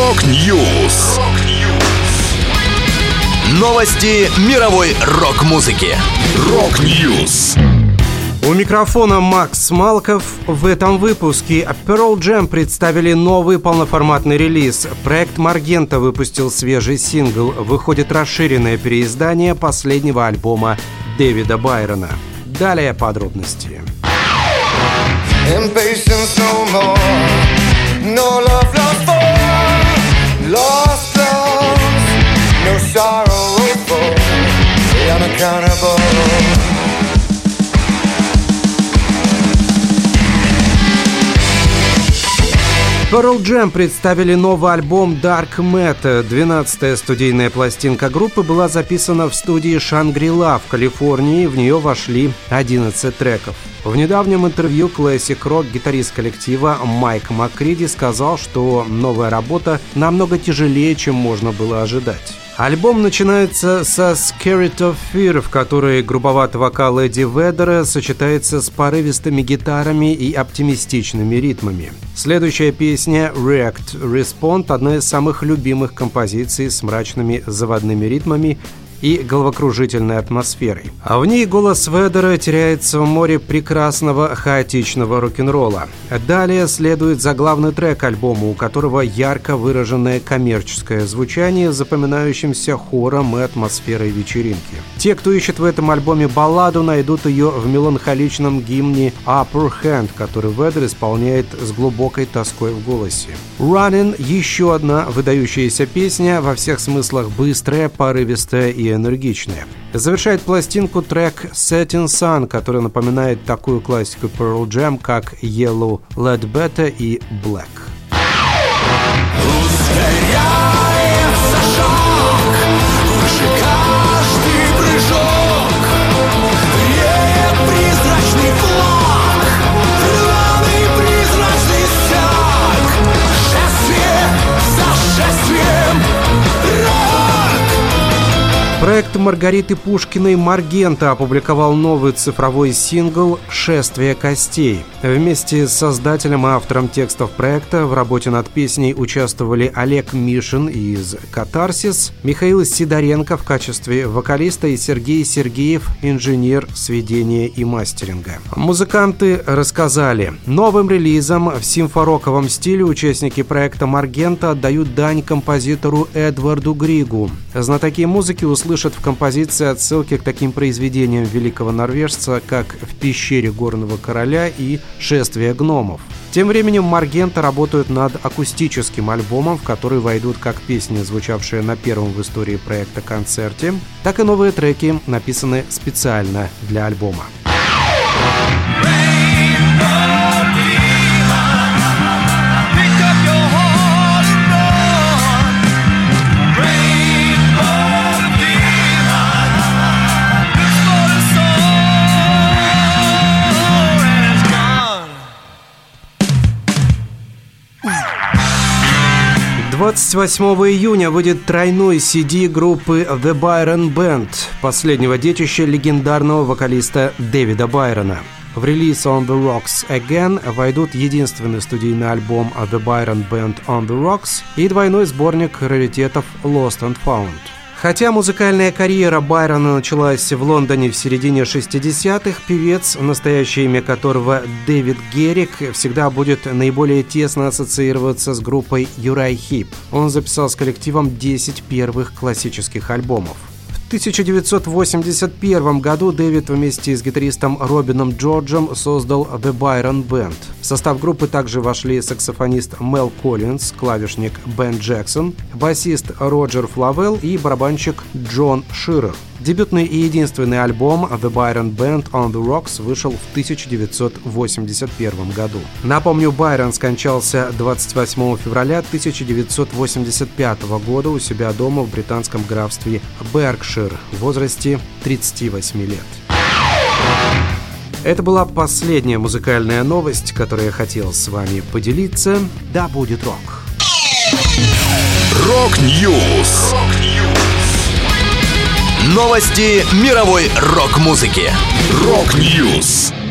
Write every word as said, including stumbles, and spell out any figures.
Рок-Ньюс. Новости мировой рок-музыки. Рок-Ньюс. У микрофона Макс Малков. В этом выпуске Pearl Jam представили новый полноформатный релиз. Проект Маргента выпустил свежий сингл. Выходит расширенное переиздание последнего альбома Дэвида Байрона. Далее подробности. Impatience no more, no love lost for, lost loves, no sorrow for the unaccountable. Pearl Jam представили новый альбом Dark Matter. двенадцатая студийная пластинка группы была записана в студии Шангри-Ла в Калифорнии. В нее вошли одиннадцать треков. В недавнем интервью Classic Rock гитарист коллектива Майк Маккриди сказал, что новая работа намного тяжелее, чем можно было ожидать. Альбом начинается со Scared of Fear, в которой грубоватый вокал Эдди Веддера сочетается с порывистыми гитарами и оптимистичными ритмами. Следующая песня React Respond – одна из самых любимых композиций с мрачными заводными ритмами и головокружительной атмосферой. А в ней голос Веддера теряется в море прекрасного хаотичного рок-н-ролла. Далее следует заглавный трек альбома, у которого ярко выраженное коммерческое звучание с запоминающимся хором и атмосферой вечеринки. Те, кто ищет в этом альбоме балладу, найдут ее в меланхоличном гимне Upper Hand, который Веддер исполняет с глубокой тоской в голосе. Running – еще одна выдающаяся песня, во всех смыслах быстрая, порывистая и энергичная. Завершает пластинку трек Setting Sun, который напоминает такую классику Pearl Jam, как Yellow, Ledbetter и Black. Проект Маргариты Пушкиной «Маргента» опубликовал новый цифровой сингл «Шествие костей». Вместе с создателем и автором текстов проекта в работе над песней участвовали Олег Мишин из «Катарсис», Михаил Сидоренко в качестве вокалиста и Сергей Сергеев, инженер сведения и мастеринга. Музыканты рассказали: новым релизом в симфороковом стиле участники проекта «Маргента» отдают дань композитору Эдварду Григу. Знатоки музыки услышали в композиции отсылки к таким произведениям великого норвежца, как «В пещере горного короля» и «Шествие гномов». Тем временем Маргента работают над акустическим альбомом, в который войдут как песни, звучавшие на первом в истории проекта концерте, так и новые треки, написанные специально для альбома. двадцать восьмого июня выйдет тройной си ди группы The Byron Band, последнего детища легендарного вокалиста Дэвида Байрона. В релиз On The Rocks Again войдут единственный студийный альбом The Byron Band On The Rocks и двойной сборник раритетов Lost and Found. Хотя музыкальная карьера Байрона началась в Лондоне в середине шестидесятых, певец, настоящее имя которого Дэвид Геррик, всегда будет наиболее тесно ассоциироваться с группой Uriah Heep. Он записал с коллективом десять первых классических альбомов. В тысяча девятьсот восемьдесят первом году Дэвид вместе с гитаристом Робином Джорджем создал The Byron Band. В состав группы также вошли саксофонист Мел Коллинз, клавишник Бен Джексон, басист Роджер Флавелл и барабанщик Джон Ширер. Дебютный и единственный альбом The Byron Band On The Rocks вышел в тысяча девятьсот восемьдесят первом году. Напомню, Байрон скончался двадцать восьмого февраля тысяча девятьсот восемьдесят пятого года у себя дома в британском графстве Беркшир в возрасте тридцати восьми лет. Это была последняя музыкальная новость, которую я хотел с вами поделиться. Да будет рок! Рок-Ньюс. Новости мировой рок-музыки. Рок-Ньюс.